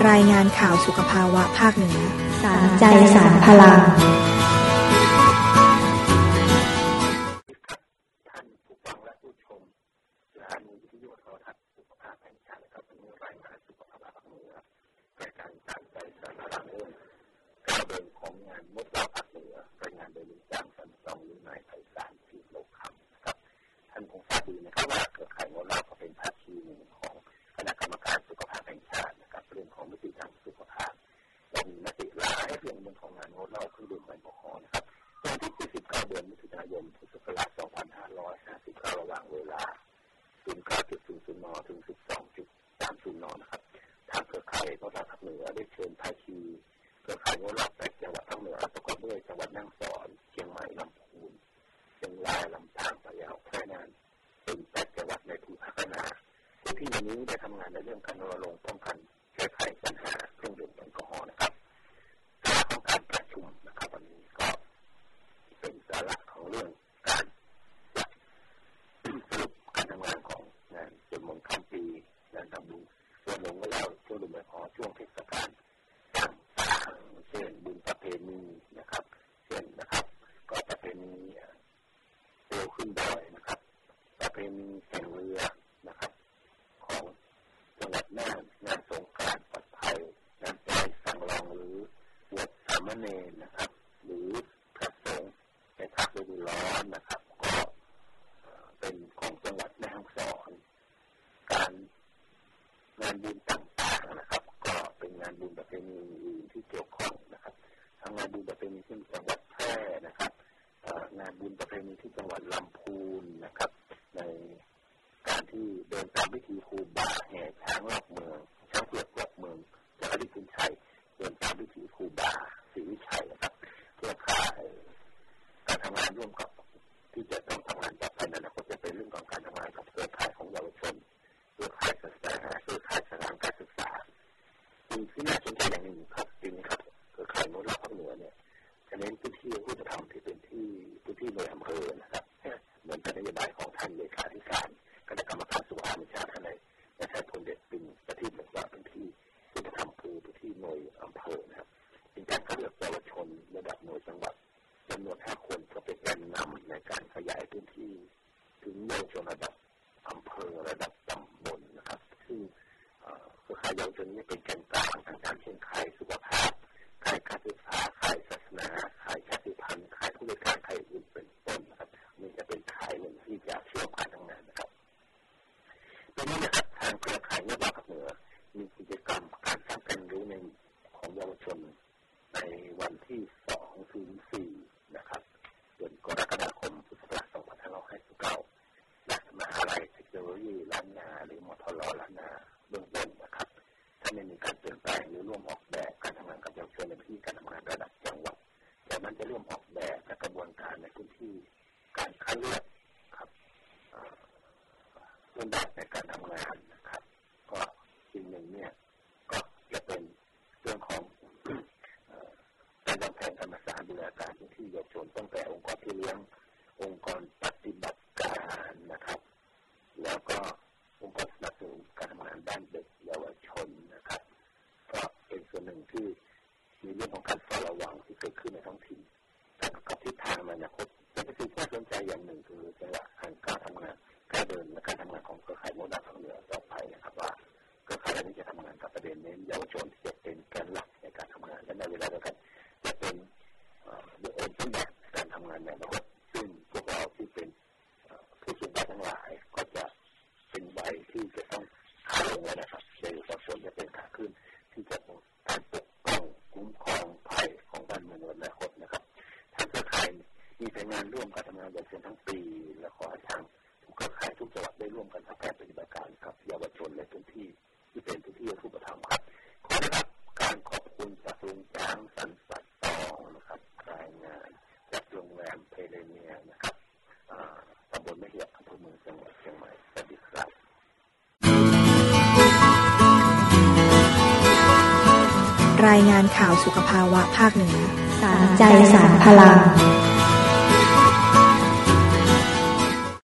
รายงานข่าวสุขภาวะภาคเหนือสารใจสารพลังท่านผู้ฟังและผู้ชมสถานีวิทยุโทรทัศน์สุขภาพแห่งชาตินะครับเป็นรายงานสุขภาพภาคเหนือรายการสารใจสารพลังเรื่องการเดินของงานมดเราภาคเหนือรายงานโดยลุงจ้างสันตองหรือนายไพศาลที่โลกคำนะครับท่านคงทราบดีนะครับว่าเครือข่ายมดเราก็เป็นภาคีหนึ่งของคณะกรรมการสุขภาพแห่งชาตินะครับเรื่องของมิติทางสุขภาพและมีมติหลายเรื่องของงานมดเราคือดื่มแอลกอฮอล์นะครับวันที่29 เดือนมิถุนายนพุทธศักราช 2559 ระหว่างเวลา 09.00 น. ถึง 12.30 น. นะครับทางเครือข่ายมดเราภาคเหนือได้เชิญภาคีเครือข่ายมดเรา8จังหวัดภาคเหนือประกอบด้วยจังหวัดแม่ฮ่องสอนเชียงใหม่ลำพูนเชียงรายลำปางพะเยาแพร่น่านเป็น8จังหวัดในภูมิภาคพัฒนาที่วันนี้ได้ทำงานในเรื่องการรณรงค์ป้องกันแก้ไขปัญหาเครื่องดื่มแอลกอฮอล์นะครับสาระของการประชุมนะครับวันนี้ก็เป็นสาระของเรื่องการสรุปการทำงานของงานสวดมนต์ข้ามปีงานทำบุญรณรงค์แล้วช่วงดื่มแอลกอฮอล์ช่วงเทศกาลต่างๆเช่นบุญประเพณีนะครับเช่นนะครับก็ประเพณีเร็วขึ้นดอยนะครับประเพณีแข่งเรือนะครับของจังหวัดน่านงานสงกรานต์ปลอดภัยงานปล่อยสังรองหรือบวชสามเณรนะครับหรือพระสงฆ์ในภาคฤดูร้อนนะครับก็เป็นของจังหวัดแม่ฮ่องสอนการงานบุญต่างๆนะครับก็เป็นงานบุญประเพณีอื่นที่เกี่ยวข้องนะครับทางงานบุญประเพณีที่จังหวัดแพร่นะครับงานบุญประเพณีที่จังหวัดลำพูนนะครับในการที่เดินตามพิธีครูบาแห่ช้างรอบเมืองช้างเผือกรอบเมืองจากอดีตคุณชัยเดินตามพิธีครูบาศรีวิชัยนะครับเพื่อการทำงานร่วมกับที่จะต้องทำงานต่อไปในอนาคตจะเป็นเรื่องของการทำงานกับเครือข่ายของเยาวชนเครือข่ายศาสนาเครือข่ายสถานการศึกษาสิ่งที่น่าสนใจอย่างหนึ่งครับจริงครับเครือข่ายมดเราภาคเหนือเนี่ยจะเน้นพื้นที่ผู้จะทำที่เป็นที่พื้นที่ในอำเภอนะครับเหมือนเป็นนโยบายของท่านเลขาธิการคณะกรรมการสุขภาพแห่งชาติท่านในชายพลเดชปิงประทีปบอกว่าพื้นที่ผู้จะทำคือพื้นที่หน่วยอำเภอนะครับเป็นการคัดเลือกเยาวชนระดับหน่วยจังหวัดจำนวน5 คนก็เป็นแกนนำในการขยายพื้นที่ถึงเยาวชนระดับอำเภอระดับตำบลนะครับซึ่งเครือข่ายเยาวชนนี้เป็นแกนกลางทางการเช่นข่ายสุขภาพข่ายการศึกษาข่ายศาสนาข่ายชาติพันธุ์ข่ายผู้บริการข่ายอื่นเป็นต้นนะครับนี่จะเป็นข่ายหนึ่งที่จะเชื่อมการทำงานนะครับตรงนี้นะครับทางเครือข่ายมดเราภาคเหนือมีกิจกรรมการสร้างการรู้ในของเยาวชนในวันที่2-4นะครับเดือนกรกฎาคมพุทธศักราช 2559 ณ มหาวิทยาลัยเทคโนโลยีล้านนาหรือมทรล้านนาเบื้องต้นนะครับถ้าไม่มีการเปลี่ยนแปลงหรือร่วมออกแบบการทำงานกับเยาวชนในพื้นที่การทำงานระดับจังหวัดแต่มันจะร่วมออกแบบและกระบวนการในพื้นที่การคัดเลือกครับรูปแบบในการทำงานนะครับก็สิ่งหนึ่งเนี่ยก็จะเป็นเรื่องของการวางแผนการประสานดูแลการพื้นที่เยาวชนตั้งแต่องค์กรที่เลี้ยงองค์กรปฏิบัติการนะครับแล้วก็องค์กรสนับสนุนการทำงานด้านเด็กเยาวชนนะครับก็เป็นส่วนหนึ่งที่มีเรื่องของการเฝ้าระวังที่เกิดขึ้นในท้องถิ่นการกับทิศทางในอนาคตเป็นสิ่งที่น่าสนใจอย่างหนึ่งคือจังหวะการทำงานการเดินและการทำงานของเครือข่ายมดเราภาคเหนือต่อไปนะครับว่าเครือข่ายนี้จะทำงานกับประเด็นเน้นเยาวชนที่จะเป็นแกนหลักในการทำงานและในเวลาเดียวกันจะเป็นบุคคลต้นแบบการทำงานในอนาคตซึ่งพวกเราที่เป็นผู้สูงวัยทั้งหลายก็จะเป็นวัยที่จะต้องขาลงแล้วนะครับในเยาวชนจะเป็นขาขึ้นที่จะการปกป้องคุ้มครองภัยของบ้านเมืองในอนาคตนะครับทางเครือข่ายมีแผนงานร่วมการทำงานเยาวชนทั้งปีและขอให้ทางเครือข่ายทุกจังหวัดได้ร่วมกันทำแผนปฏิบัติการกับเยาวชนในพื้นที่ที่เป็นพื้นที่รูปธรรมครับขอได้รับการขอบคุณจากลุงจ้างสันสัตย์ตองนะครับรายงานจากโรงแรมเพเลเนียนะครับตำบลแม่เหียบอำเภอเมืองจังหวัดเชียงใหม่สวัสดีครับรายงานข่าวสุขภาวะภาคเหนือสารใจสารพลัง